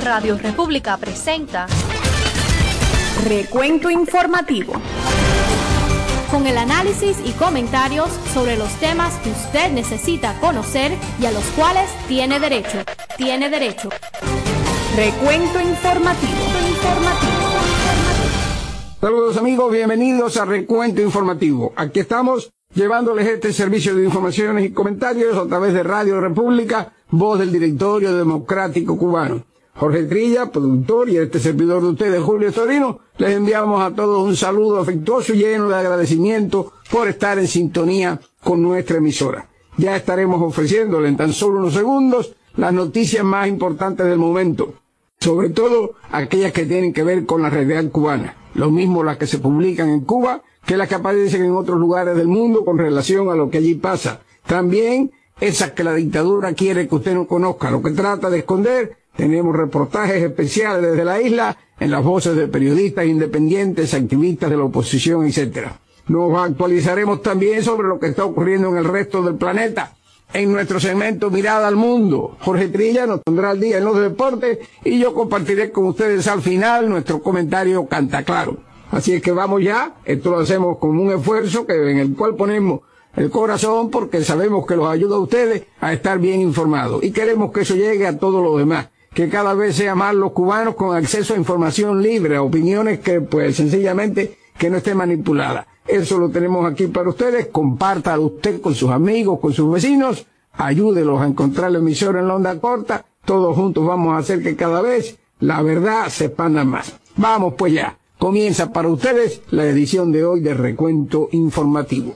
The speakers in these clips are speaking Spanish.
Radio República presenta Recuento Informativo, con el análisis y comentarios sobre los temas que usted necesita conocer y a los cuales tiene derecho. Recuento Informativo. Saludos amigos, bienvenidos a Recuento Informativo. Aquí estamos llevándoles este servicio de informaciones y comentarios a través de Radio República, voz del Directorio Democrático Cubano. Jorge Trilla, productor, y este servidor de ustedes, Julio Torino, les enviamos a todos un saludo afectuoso y lleno de agradecimiento por estar en sintonía con nuestra emisora. Ya estaremos ofreciéndole en tan solo unos segundos las noticias más importantes del momento, sobre todo aquellas que tienen que ver con la realidad cubana. Lo mismo las que se publican en Cuba que las que aparecen en otros lugares del mundo con relación a lo que allí pasa. También esas que la dictadura quiere que usted no conozca, lo que trata de esconder. Tenemos reportajes especiales desde la isla en las voces de periodistas independientes, activistas de la oposición, etc. Nos actualizaremos también sobre lo que está ocurriendo en el resto del planeta. En nuestro segmento Mirada al Mundo, Jorge Trilla nos pondrá al día en los deportes y yo compartiré con ustedes al final nuestro comentario Cantaclaro. Así es que vamos ya, esto lo hacemos con un esfuerzo en el cual ponemos el corazón porque sabemos que los ayuda a ustedes a estar bien informados y queremos que eso llegue a todos los demás, que cada vez sean más los cubanos con acceso a información libre, a opiniones que pues sencillamente que no esté manipulada. Eso lo tenemos aquí para ustedes. Compártalo usted con sus amigos, con sus vecinos. Ayúdelos a encontrar la emisora en la onda corta. Todos juntos vamos a hacer que cada vez la verdad se expanda más. Vamos pues ya. Comienza para ustedes la edición de hoy de Recuento Informativo.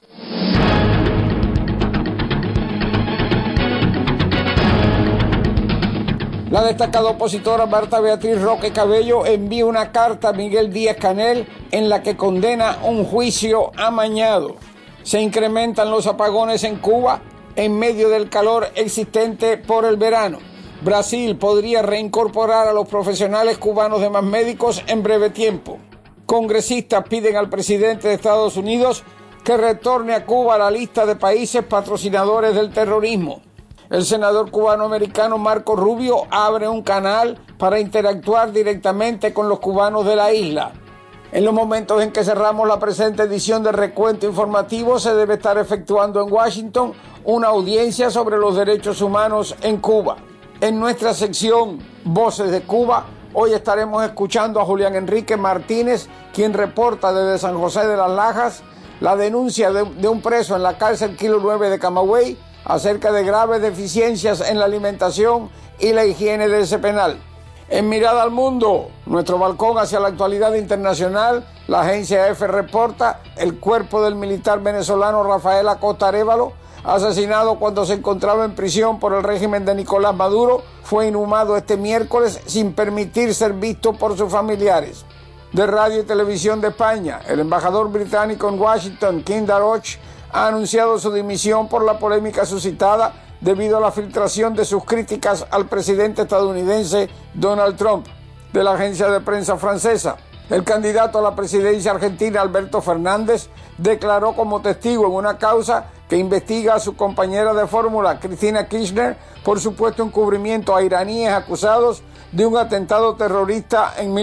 La destacada opositora Marta Beatriz Roque Cabello envía una carta a Miguel Díaz-Canel en la que condena un juicio amañado. Se incrementan los apagones en Cuba en medio del calor existente por el verano. Brasil podría reincorporar a los profesionales cubanos de más médicos en breve tiempo. Congresistas piden al presidente de Estados Unidos que retorne a Cuba a la lista de países patrocinadores del terrorismo. El senador cubano-americano Marco Rubio abre un canal para interactuar directamente con los cubanos de la isla. En los momentos en que cerramos la presente edición de Recuento Informativo, se debe estar efectuando en Washington una audiencia sobre los derechos humanos en Cuba. En nuestra sección Voces de Cuba, hoy estaremos escuchando a Julián Enrique Martínez, quien reporta desde San José de las Lajas la denuncia de un preso en la cárcel Kilo 9 de Camagüey acerca de graves deficiencias en la alimentación y la higiene de ese penal. En Mirada al Mundo, nuestro balcón hacia la actualidad internacional, la agencia EFE reporta el cuerpo del militar venezolano Rafael Acosta Arévalo, asesinado cuando se encontraba en prisión por el régimen de Nicolás Maduro, fue inhumado este miércoles sin permitir ser visto por sus familiares. De Radio y Televisión de España, el embajador británico en Washington, Kim Darroch, ha anunciado su dimisión por la polémica suscitada debido a la filtración de sus críticas al presidente estadounidense Donald Trump. De la agencia de prensa francesa, el candidato a la presidencia argentina Alberto Fernández declaró como testigo en una causa que investiga a su compañera de fórmula Cristina Kirchner por supuesto encubrimiento a iraníes acusados de un atentado terrorista en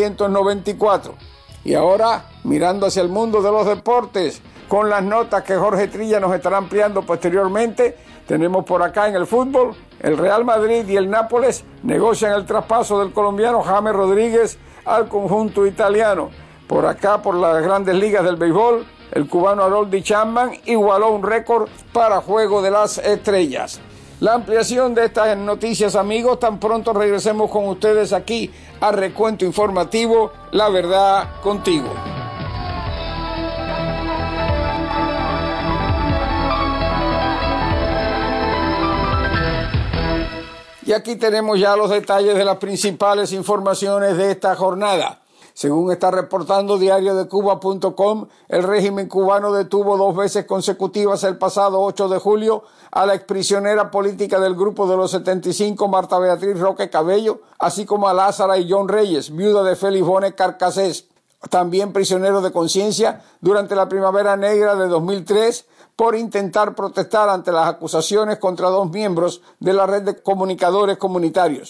1994. Y ahora, mirando hacia el mundo de los deportes, con las notas que Jorge Trilla nos estará ampliando posteriormente, tenemos por acá en el fútbol, el Real Madrid y el Nápoles negocian el traspaso del colombiano James Rodríguez al conjunto italiano. Por acá, por las grandes ligas del béisbol, el cubano Aroldis Chapman igualó un récord para Juego de las Estrellas. La ampliación de estas noticias, amigos, tan pronto regresemos con ustedes aquí a Recuento Informativo, La Verdad Contigo. Y aquí tenemos ya los detalles de las principales informaciones de esta jornada. Según está reportando diariodecuba.com, el régimen cubano detuvo 2 veces consecutivas el pasado 8 de julio a la exprisionera política del Grupo de los 75, Marta Beatriz Roque Cabello, así como a Lázara y John Reyes, viuda de Félix Bonet Carcasés, también prisionero de conciencia durante la Primavera Negra de 2003, por intentar protestar ante las acusaciones contra 2 miembros de la red de comunicadores comunitarios.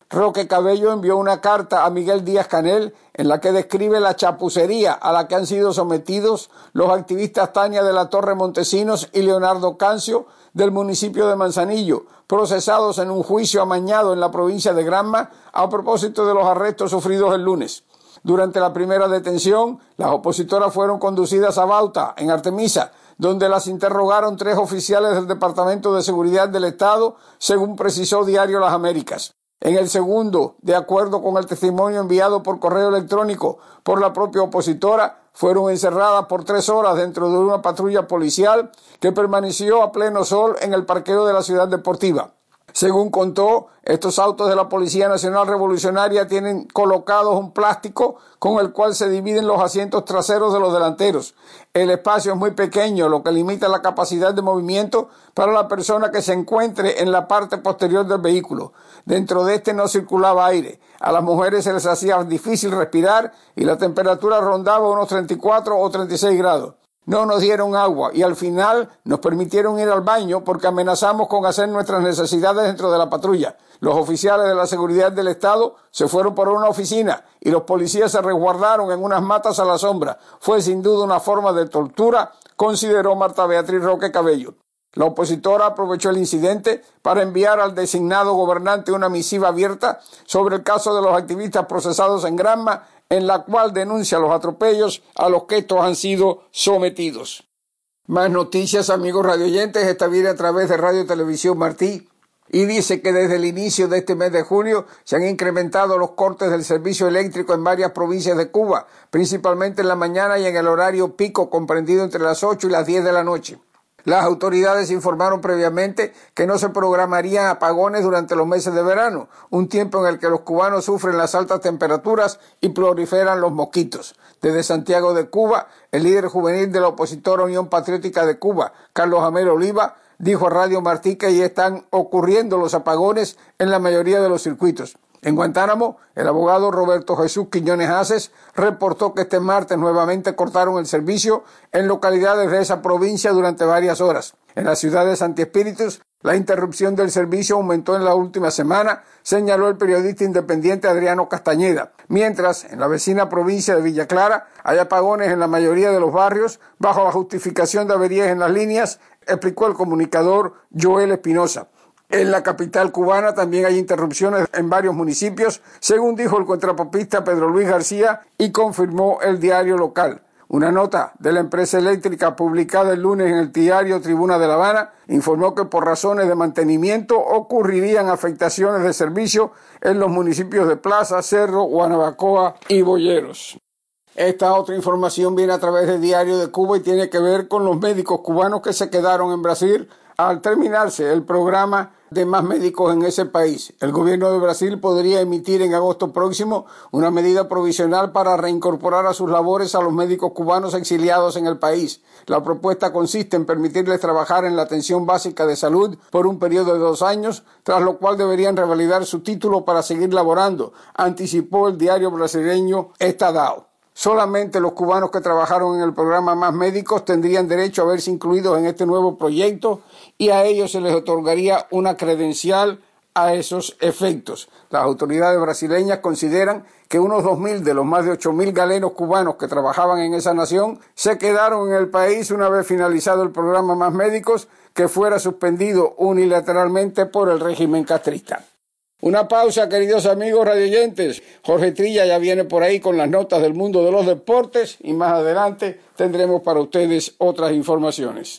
Roque Cabello envió una carta a Miguel Díaz-Canel en la que describe la chapucería a la que han sido sometidos los activistas Tania de la Torre Montesinos y Leonardo Cancio del municipio de Manzanillo, procesados en un juicio amañado en la provincia de Granma a propósito de los arrestos sufridos el lunes. Durante la primera detención, las opositoras fueron conducidas a Bauta, en Artemisa, donde las interrogaron 3 oficiales del Departamento de Seguridad del Estado, según precisó Diario Las Américas. En el segundo, de acuerdo con el testimonio enviado por correo electrónico por la propia opositora, fueron encerradas por 3 horas dentro de una patrulla policial que permaneció a pleno sol en el parqueo de la ciudad deportiva. Según contó, estos autos de la Policía Nacional Revolucionaria tienen colocados un plástico con el cual se dividen los asientos traseros de los delanteros. El espacio es muy pequeño, lo que limita la capacidad de movimiento para la persona que se encuentre en la parte posterior del vehículo. Dentro de este no circulaba aire. A las mujeres se les hacía difícil respirar y la temperatura rondaba unos 34 o 36 grados. No nos dieron agua y al final nos permitieron ir al baño porque amenazamos con hacer nuestras necesidades dentro de la patrulla. Los oficiales de la seguridad del Estado se fueron por una oficina y los policías se resguardaron en unas matas a la sombra. Fue sin duda una forma de tortura, consideró Marta Beatriz Roque Cabello. La opositora aprovechó el incidente para enviar al designado gobernante una misiva abierta sobre el caso de los activistas procesados en Granma, en la cual denuncia los atropellos a los que estos han sido sometidos. Más noticias, amigos radioyentes. Esta viene a través de Radio Televisión Martí y dice que desde el inicio de este mes de junio se han incrementado los cortes del servicio eléctrico en varias provincias de Cuba, principalmente en la mañana y en el horario pico comprendido entre las 8 y las 10 de la noche. Las autoridades informaron previamente que no se programarían apagones durante los meses de verano, un tiempo en el que los cubanos sufren las altas temperaturas y proliferan los mosquitos. Desde Santiago de Cuba, el líder juvenil de la opositora Unión Patriótica de Cuba, Carlos Amel Oliva, dijo a Radio Martí que ya están ocurriendo los apagones en la mayoría de los circuitos. En Guantánamo, el abogado Roberto Jesús Quiñones Haces reportó que este martes nuevamente cortaron el servicio en localidades de esa provincia durante varias horas. En la ciudad de Santi Espíritus, la interrupción del servicio aumentó en la última semana, señaló el periodista independiente Adriano Castañeda. Mientras, en la vecina provincia de Villa Clara, hay apagones en la mayoría de los barrios bajo la justificación de averías en las líneas, explicó el comunicador Joel Espinosa. En la capital cubana también hay interrupciones en varios municipios, según dijo el contrapopista Pedro Luis García y confirmó el diario local. Una nota de la empresa eléctrica publicada el lunes en el diario Tribuna de La Habana informó que por razones de mantenimiento ocurrirían afectaciones de servicio en los municipios de Plaza, Cerro, Guanabacoa y Boyeros. Esta otra información viene a través del Diario de Cuba y tiene que ver con los médicos cubanos que se quedaron en Brasil al terminarse el programa de más médicos en ese país. El gobierno de Brasil podría emitir en agosto próximo una medida provisional para reincorporar a sus labores a los médicos cubanos exiliados en el país. La propuesta consiste en permitirles trabajar en la atención básica de salud por un periodo de 2 años, tras lo cual deberían revalidar su título para seguir laborando, anticipó el diario brasileño Estadão. Solamente los cubanos que trabajaron en el programa Más Médicos tendrían derecho a verse incluidos en este nuevo proyecto y a ellos se les otorgaría una credencial a esos efectos. Las autoridades brasileñas consideran que unos 2.000 de los más de 8.000 galenos cubanos que trabajaban en esa nación se quedaron en el país una vez finalizado el programa Más Médicos, que fuera suspendido unilateralmente por el régimen castrista. Una pausa, queridos amigos radioyentes. Jorge Trilla ya viene por ahí con las notas del mundo de los deportes y más adelante tendremos para ustedes otras informaciones.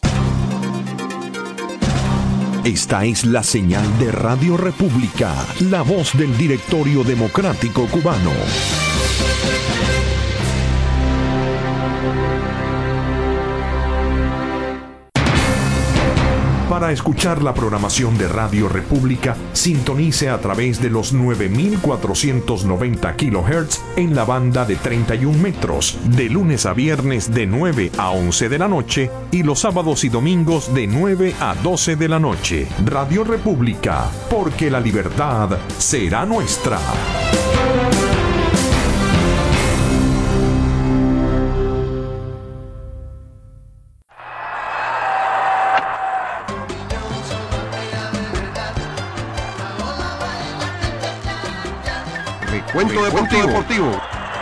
Esta es la señal de Radio República, la voz del Directorio Democrático Cubano. Para escuchar la programación de Radio República, sintonice a través de los 9.490 kHz en la banda de 31 metros, de lunes a viernes de 9 a 11 de la noche y los sábados y domingos de 9 a 12 de la noche. Radio República, porque la libertad será nuestra. Recuento Deportivo.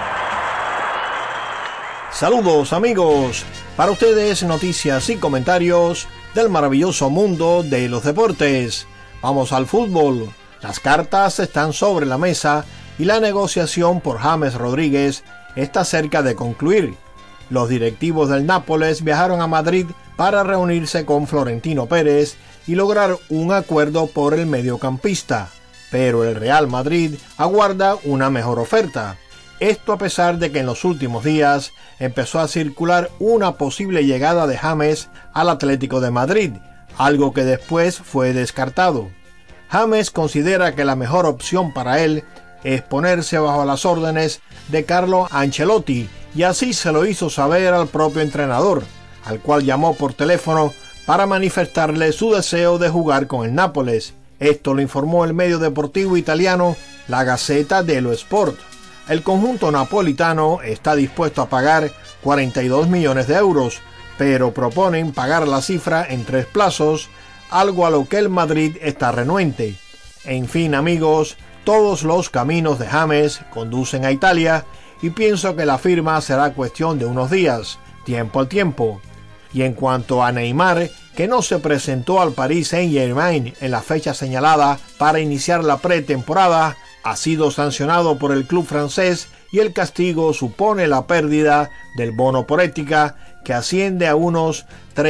Saludos amigos, para ustedes noticias y comentarios del maravilloso mundo de los deportes. Vamos al fútbol. Las cartas están sobre la mesa y la negociación por James Rodríguez está cerca de concluir. Los directivos del Nápoles viajaron a Madrid para reunirse con Florentino Pérez y lograr un acuerdo por el mediocampista, pero el Real Madrid aguarda una mejor oferta. Esto a pesar de que en los últimos días empezó a circular una posible llegada de James al Atlético de Madrid, algo que después fue descartado. James considera que la mejor opción para él es ponerse bajo las órdenes de Carlo Ancelotti, y así se lo hizo saber al propio entrenador, al cual llamó por teléfono para manifestarle su deseo de jugar con el Nápoles. Esto lo informó el medio deportivo italiano La Gazzetta dello Sport. El conjunto napolitano está dispuesto a pagar 42 millones de euros, pero proponen pagar la cifra en 3 plazos, algo a lo que el Madrid está renuente. En fin, amigos, todos los caminos de James conducen a Italia y pienso que la firma será cuestión de unos días, tiempo al tiempo. Y en cuanto a Neymar, que no se presentó al Paris Saint-Germain en la fecha señalada para iniciar la pretemporada, ha sido sancionado por el club francés y el castigo supone la pérdida del bono por ética, que asciende a unos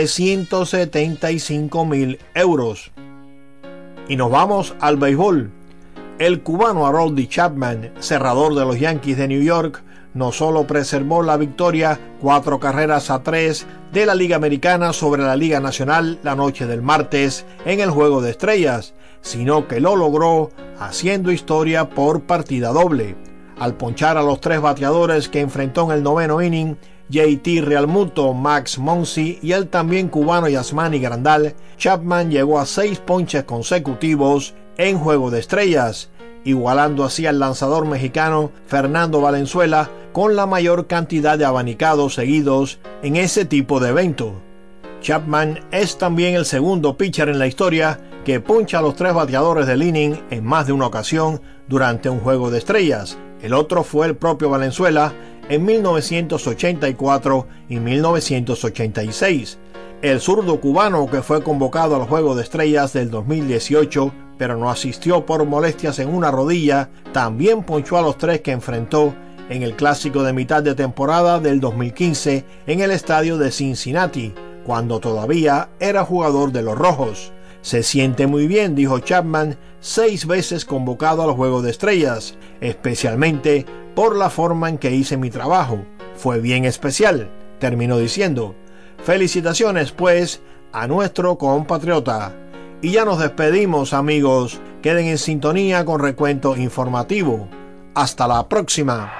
375.000 euros. Y nos vamos al béisbol. El cubano Aroldis Chapman, cerrador de los Yankees de New York, no solo preservó la victoria 4-3 de la Liga Americana sobre la Liga Nacional la noche del martes en el Juego de Estrellas, sino que lo logró haciendo historia por partida doble. Al ponchar a los 3 bateadores que enfrentó en el 9º inning, JT Realmuto, Max Muncy y el también cubano Yasmani Grandal, Chapman llegó a 6 ponches consecutivos en Juego de Estrellas, igualando así al lanzador mexicano Fernando Valenzuela con la mayor cantidad de abanicados seguidos en ese tipo de evento. Chapman es también el segundo pitcher en la historia que poncha a los 3 bateadores del inning en más de una ocasión durante un Juego de Estrellas. El otro fue el propio Valenzuela en 1984 y 1986. El zurdo cubano, que fue convocado al Juego de Estrellas del 2018, pero no asistió por molestias en una rodilla, también ponchó a los 3 que enfrentó en el clásico de mitad de temporada del 2015 en el estadio de Cincinnati, cuando todavía era jugador de los Rojos. Se siente muy bien, dijo Chapman, 6 veces convocado al Juego de Estrellas, especialmente por la forma en que hice mi trabajo. Fue bien especial, terminó diciendo. Felicitaciones, pues, a nuestro compatriota. Y ya nos despedimos, amigos. Queden en sintonía con Recuento Informativo. Hasta la próxima.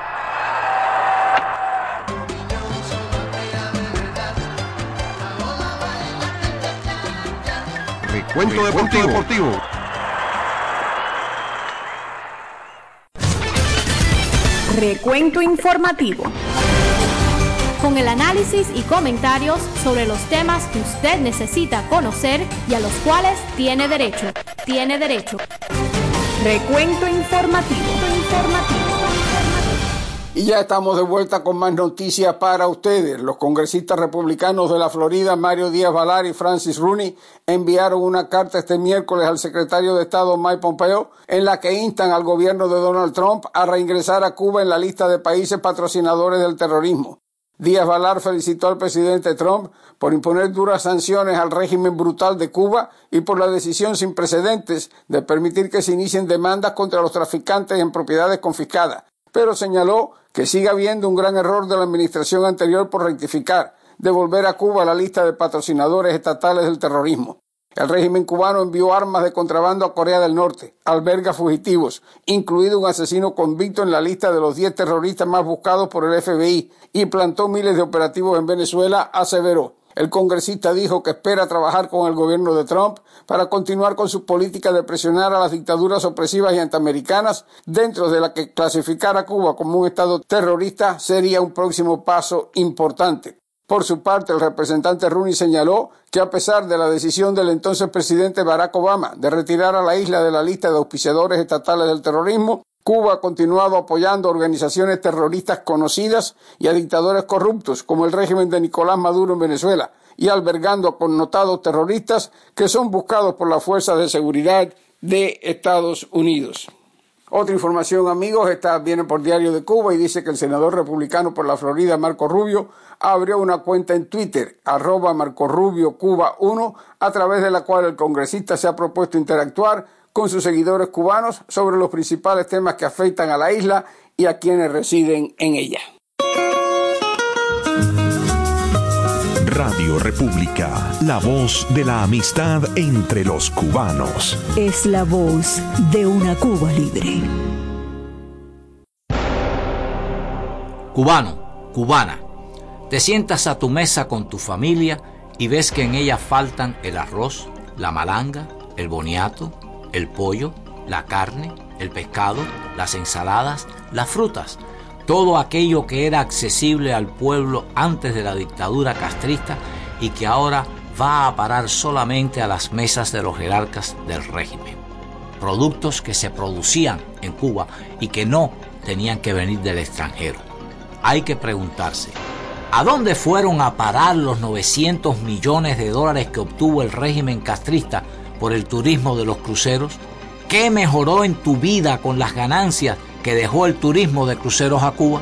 Recuento Deportivo. Recuento informativo. Con el análisis y comentarios sobre los temas que usted necesita conocer y a los cuales tiene derecho. Recuento informativo. Y ya estamos de vuelta con más noticias para ustedes. Los congresistas republicanos de la Florida, Mario Díaz Valar y Francis Rooney, enviaron una carta este miércoles al secretario de Estado Mike Pompeo en la que instan al gobierno de Donald Trump a reingresar a Cuba en la lista de países patrocinadores del terrorismo. Díaz Valar felicitó al presidente Trump por imponer duras sanciones al régimen brutal de Cuba y por la decisión sin precedentes de permitir que se inicien demandas contra los traficantes en propiedades confiscadas, pero señaló que sigue habiendo un gran error de la administración anterior por rectificar, devolver a Cuba la lista de patrocinadores estatales del terrorismo. El régimen cubano envió armas de contrabando a Corea del Norte, alberga fugitivos, incluido un asesino convicto en la lista de los 10 terroristas más buscados por el FBI, y plantó miles de operativos en Venezuela, aseveró. El congresista dijo que espera trabajar con el gobierno de Trump para continuar con su política de presionar a las dictaduras opresivas y antiamericanas, dentro de la que clasificar a Cuba como un estado terrorista sería un próximo paso importante. Por su parte, el representante Rooney señaló que a pesar de la decisión del entonces presidente Barack Obama de retirar a la isla de la lista de auspiciadores estatales del terrorismo, Cuba ha continuado apoyando organizaciones terroristas conocidas y a dictadores corruptos, como el régimen de Nicolás Maduro en Venezuela, y albergando connotados terroristas que son buscados por las fuerzas de seguridad de Estados Unidos. Otra información, amigos, esta viene por Diario de Cuba y dice que el senador republicano por la Florida, Marco Rubio, abrió una cuenta en Twitter, @MarcoRubioCuba1, a través de la cual el congresista se ha propuesto interactuar con sus seguidores cubanos sobre los principales temas que afectan a la isla y a quienes residen en ella. Radio República, la voz de la amistad entre los cubanos. Es la voz de una Cuba libre. Cubano, cubana, te sientas a tu mesa con tu familia y ves que en ella faltan el arroz, la malanga, el boniato, el pollo, la carne, el pescado, las ensaladas, las frutas. Todo aquello que era accesible al pueblo antes de la dictadura castrista y que ahora va a parar solamente a las mesas de los jerarcas del régimen. Productos que se producían en Cuba y que no tenían que venir del extranjero. Hay que preguntarse, ¿a dónde fueron a parar los 900 millones de dólares que obtuvo el régimen castrista por el turismo de los cruceros? ¿Qué mejoró en tu vida con las ganancias que dejó el turismo de cruceros a Cuba?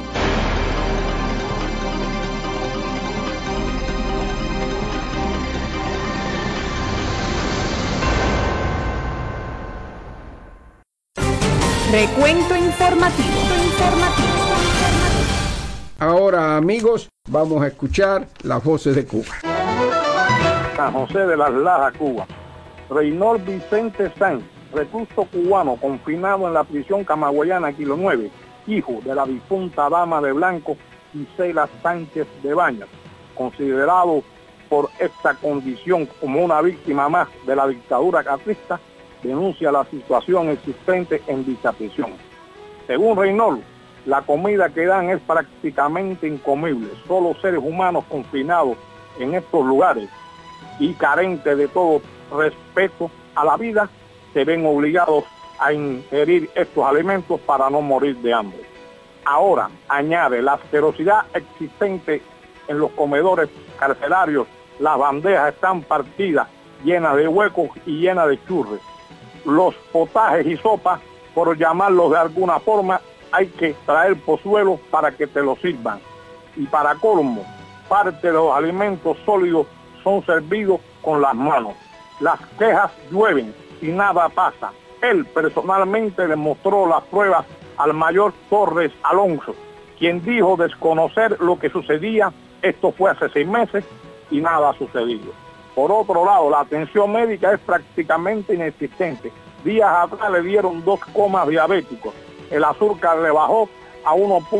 Recuento informativo. Ahora, amigos, vamos a escuchar las voces de Cuba. San José de las Lajas, Cuba. Reynold Vicente Sanz, recluso cubano confinado en la prisión camagüeyana Kilo 9, hijo de la difunta dama de blanco Gisela Sánchez de Baños, considerado por esta condición como una víctima más de la dictadura castrista, denuncia la situación existente en dicha prisión. Según Reynold, la comida que dan es prácticamente incomible. Solo seres humanos confinados en estos lugares y carentes de todo respeto a la vida se ven obligados a ingerir estos alimentos para no morir de hambre. Ahora, añade, la asquerosidad existente en los comedores carcelarios, las bandejas están partidas, llenas de huecos y llenas de churres. Los potajes y sopas, por llamarlos de alguna forma, hay que traer pozuelos para que te los sirvan. Y para colmo, parte de los alimentos sólidos son servidos con las manos. Las quejas llueven y nada pasa. Él personalmente demostró las pruebas al mayor Torres Alonso, quien dijo desconocer lo que sucedía. Esto fue hace 6 meses y nada ha sucedido. Por otro lado, la atención médica es prácticamente inexistente. Días atrás le dieron 2 comas diabéticos. El azúcar le bajó a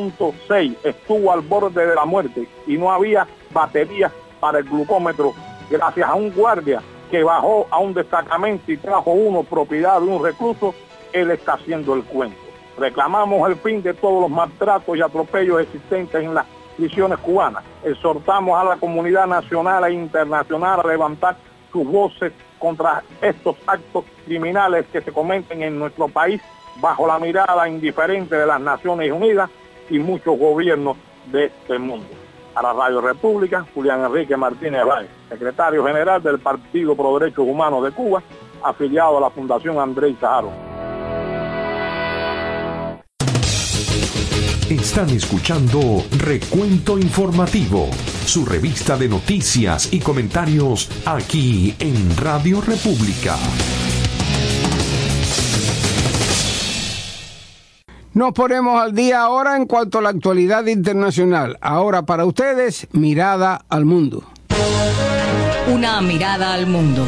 1.6, estuvo al borde de la muerte y no había baterías para el glucómetro. Gracias a un guardia que bajó a un destacamento y trajo uno propiedad de un recluso, él está haciendo el cuento. Reclamamos el fin de todos los maltratos y atropellos existentes en las prisiones cubanas. Exhortamos a la comunidad nacional e internacional a levantar sus voces contra estos actos criminales que se cometen en nuestro país bajo la mirada indiferente de las Naciones Unidas y muchos gobiernos de este mundo. Para Radio República, Julián Enrique Martínez Báez, secretario general del Partido Pro Derechos Humanos de Cuba, afiliado a la Fundación Andrés Saharo. Están escuchando Recuento Informativo, su revista de noticias y comentarios aquí en Radio República. Nos ponemos al día ahora en cuanto a la actualidad internacional. Ahora para ustedes, mirada al mundo. Una mirada al mundo.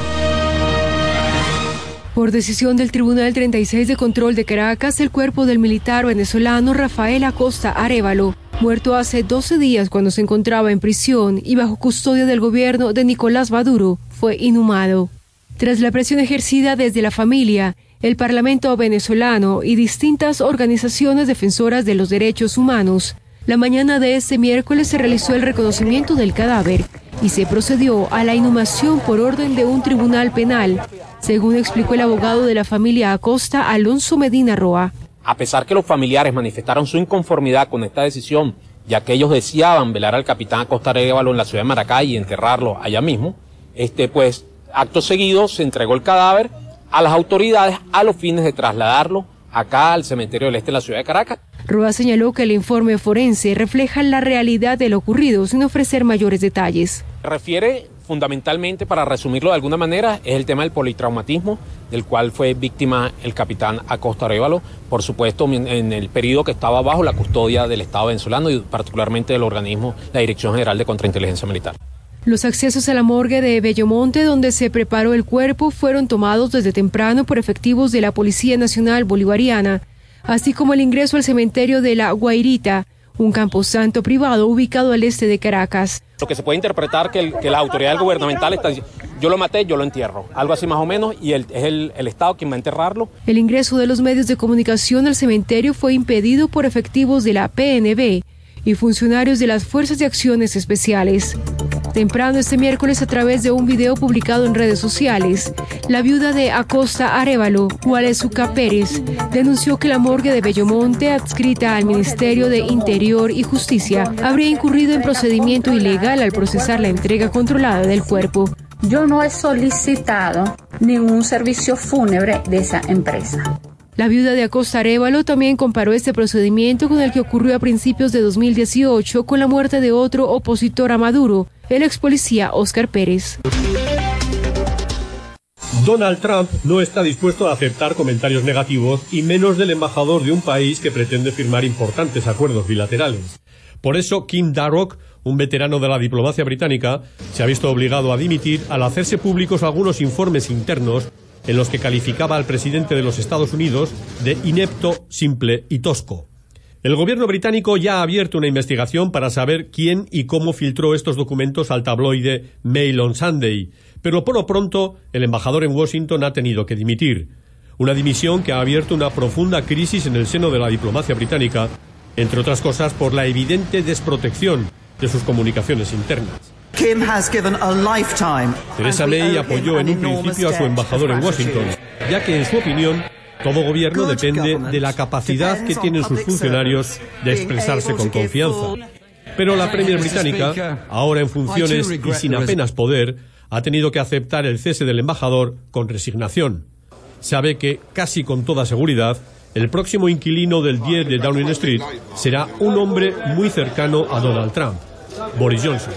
Por decisión del Tribunal 36 de Control de Caracas, el cuerpo del militar venezolano Rafael Acosta Arévalo, muerto hace 12 días cuando se encontraba en prisión y bajo custodia del gobierno de Nicolás Maduro, fue inhumado. Tras la presión ejercida desde la familia, el Parlamento venezolano y distintas organizaciones defensoras de los derechos humanos, la mañana de este miércoles se realizó el reconocimiento del cadáver y se procedió a la inhumación por orden de un tribunal penal, según explicó el abogado de la familia Acosta, Alonso Medina Roa. a pesar que los familiares manifestaron su inconformidad con esta decisión, ya que ellos deseaban velar al capitán Acosta Arévalo en la ciudad de Maracay y enterrarlo allá mismo, pues acto seguido se entregó el cadáver a las autoridades a los fines de trasladarlo acá al cementerio del este de la ciudad de Caracas. Roa señaló que el informe forense refleja la realidad de lo ocurrido sin ofrecer mayores detalles. Refiere fundamentalmente, para resumirlo de alguna manera, es el tema del politraumatismo, del cual fue víctima el capitán Acosta Arévalo, por supuesto en el periodo que estaba bajo la custodia del Estado venezolano y particularmente del organismo, la Dirección General de Contrainteligencia Militar. Los accesos a la morgue de Bellomonte, donde se preparó el cuerpo, fueron tomados desde temprano por efectivos de la Policía Nacional Bolivariana, así como el ingreso al cementerio de La Guairita, un camposanto privado ubicado al este de Caracas. Lo que se puede interpretar que las autoridades gubernamentales están diciendo, yo lo maté, yo lo entierro, algo así más o menos, y es el Estado quien va a enterrarlo. El ingreso de los medios de comunicación al cementerio fue impedido por efectivos de la PNB y funcionarios de las Fuerzas de Acciones Especiales. Temprano este miércoles, a través de un video publicado en redes sociales, la viuda de Acosta Arévalo, Gualezuca Pérez, denunció que la morgue de Bellomonte, adscrita al Ministerio de Interior y Justicia, habría incurrido en procedimiento ilegal al procesar la entrega controlada del cuerpo. Yo no he solicitado ningún servicio fúnebre de esa empresa. La viuda de Acosta Arévalo también comparó este procedimiento con el que ocurrió a principios de 2018 con la muerte de otro opositor a Maduro, el ex policía Óscar Pérez. Donald Trump no está dispuesto a aceptar comentarios negativos y menos del embajador de un país que pretende firmar importantes acuerdos bilaterales. Por eso, Kim Darroch, un veterano de la diplomacia británica, se ha visto obligado a dimitir al hacerse públicos algunos informes internos en los que calificaba al presidente de los Estados Unidos de inepto, simple y tosco. El gobierno británico ya ha abierto una investigación para saber quién y cómo filtró estos documentos al tabloide Mail on Sunday, pero por lo pronto el embajador en Washington ha tenido que dimitir. Una dimisión que ha abierto una profunda crisis en el seno de la diplomacia británica, entre otras cosas por la evidente desprotección de sus comunicaciones internas. Theresa May apoyó en un principio a su embajador en Washington, ya que en su opinión todo gobierno depende de la capacidad que tienen sus funcionarios de expresarse con confianza. Pero la Premier británica, ahora en funciones y sin apenas poder, ha tenido que aceptar el cese del embajador con resignación. Sabe que, casi con toda seguridad, el próximo inquilino del 10 de Downing Street será un hombre muy cercano a Donald Trump, Boris Johnson.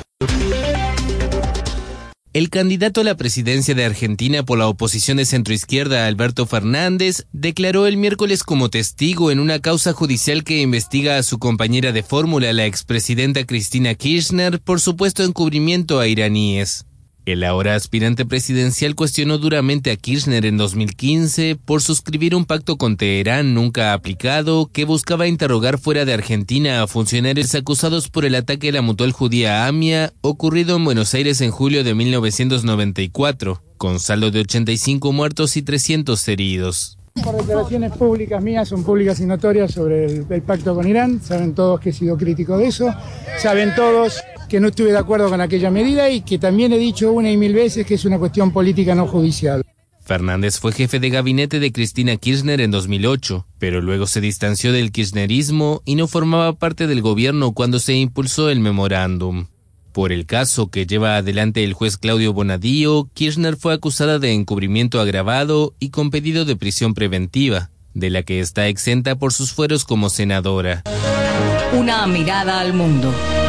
El candidato a la presidencia de Argentina por la oposición de centroizquierda, Alberto Fernández, declaró el miércoles como testigo en una causa judicial que investiga a su compañera de fórmula, la expresidenta Cristina Kirchner, por supuesto encubrimiento a iraníes. El ahora aspirante presidencial cuestionó duramente a Kirchner en 2015 por suscribir un pacto con Teherán nunca aplicado que buscaba interrogar fuera de Argentina a funcionarios acusados por el ataque a la mutual judía AMIA ocurrido en Buenos Aires en julio de 1994, con saldo de 85 muertos y 300 heridos. Por declaraciones públicas mías, son públicas y notorias sobre el pacto con Irán, saben todos que he sido crítico de eso, saben todos que no estuve de acuerdo con aquella medida y que también he dicho una y mil veces que es una cuestión política no judicial. Fernández fue jefe de gabinete de Cristina Kirchner en 2008, pero luego se distanció del kirchnerismo y no formaba parte del gobierno cuando se impulsó el memorándum. Por el caso que lleva adelante el juez Claudio Bonadío, Kirchner fue acusada de encubrimiento agravado y con pedido de prisión preventiva, de la que está exenta por sus fueros como senadora. Una mirada al mundo.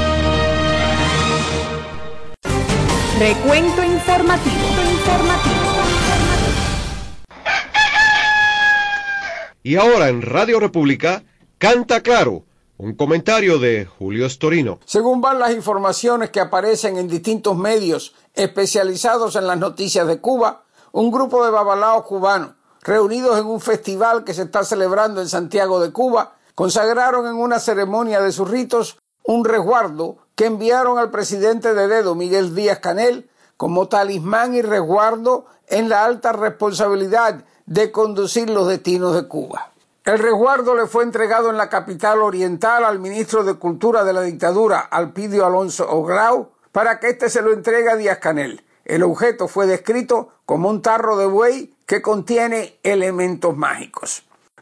Recuento informativo. Y ahora en Radio República, Canta Claro, un comentario de Julio Storino. Según van las informaciones que aparecen en distintos medios especializados en las noticias de Cuba, un grupo de babalaos cubanos reunidos en un festival que se está celebrando en Santiago de Cuba, consagraron en una ceremonia de sus ritos un resguardo que enviaron al presidente de dedo, Miguel Díaz-Canel, como talismán y resguardo en la alta responsabilidad de conducir los destinos de Cuba. El resguardo le fue entregado en la capital oriental al ministro de Cultura de la dictadura, Alpidio Alonso Grau, para que éste se lo entregue a Díaz-Canel. El objeto fue descrito como un tarro de buey que contiene elementos mágicos.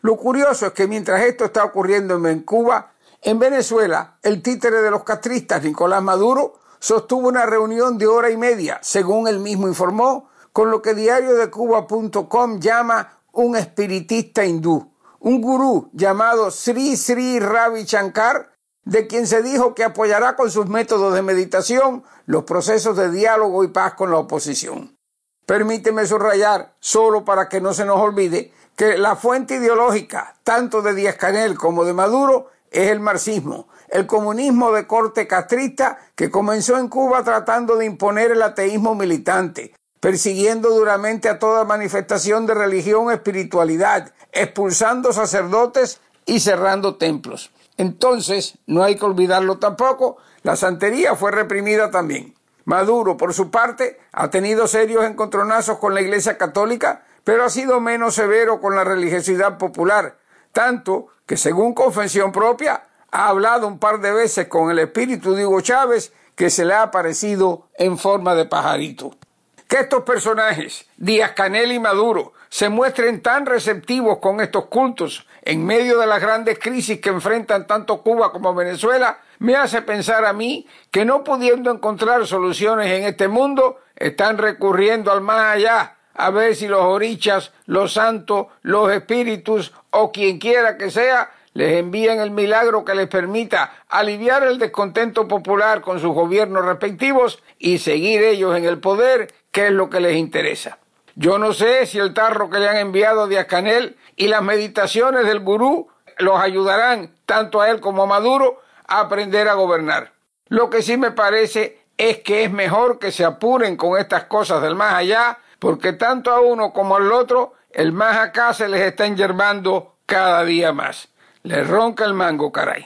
Lo curioso es que mientras esto está ocurriendo en Cuba, en Venezuela, el títere de los castristas, Nicolás Maduro, sostuvo una reunión de hora y media, según él mismo informó, con lo que diariodecuba.com llama un espiritista hindú, un gurú llamado Sri Sri Ravi Shankar, de quien se dijo que apoyará con sus métodos de meditación los procesos de diálogo y paz con la oposición. Permíteme subrayar, solo para que no se nos olvide, que la fuente ideológica, tanto de Díaz-Canel como de Maduro, es el marxismo, el comunismo de corte castrista que comenzó en Cuba tratando de imponer el ateísmo militante, persiguiendo duramente a toda manifestación de religión o espiritualidad, expulsando sacerdotes y cerrando templos. Entonces, no hay que olvidarlo tampoco, la santería fue reprimida también. Maduro, por su parte, ha tenido serios encontronazos con la Iglesia Católica, pero ha sido menos severo con la religiosidad popular, tanto que, según confesión propia, ha hablado un par de veces con el espíritu de Hugo Chávez, que se le ha aparecido en forma de pajarito. Que estos personajes, Díaz-Canel y Maduro, se muestren tan receptivos con estos cultos en medio de las grandes crisis que enfrentan tanto Cuba como Venezuela, me hace pensar a mí que, no pudiendo encontrar soluciones en este mundo, están recurriendo al más allá, a ver si los orichas, los santos, los espíritus o quien quiera que sea, les envían el milagro que les permita aliviar el descontento popular con sus gobiernos respectivos y seguir ellos en el poder, que es lo que les interesa. Yo no sé si el tarro que le han enviado a Díaz-Canel y las meditaciones del gurú los ayudarán, tanto a él como a Maduro, a aprender a gobernar. Lo que sí me parece es que es mejor que se apuren con estas cosas del más allá, porque tanto a uno como al otro, el más acá se les está enyerbando cada día más. Les ronca el mango, caray.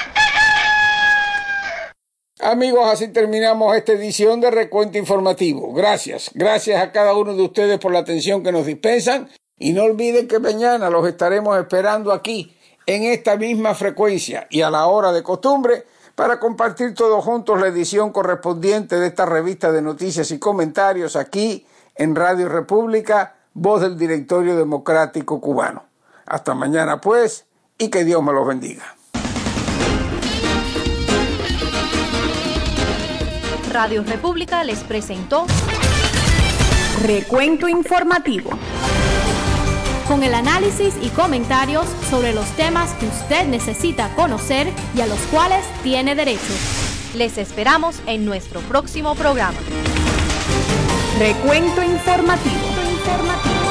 Amigos, así terminamos esta edición de Recuento Informativo. Gracias a cada uno de ustedes por la atención que nos dispensan, y no olviden que mañana los estaremos esperando aquí, en esta misma frecuencia y a la hora de costumbre, para compartir todos juntos la edición correspondiente de esta revista de noticias y comentarios aquí en Radio República, voz del Directorio Democrático Cubano. Hasta mañana pues, y que Dios me los bendiga. Radio República les presentó Recuento Informativo, con el análisis y comentarios sobre los temas que usted necesita conocer y a los cuales tiene derecho. Les esperamos en nuestro próximo programa. Recuento Informativo.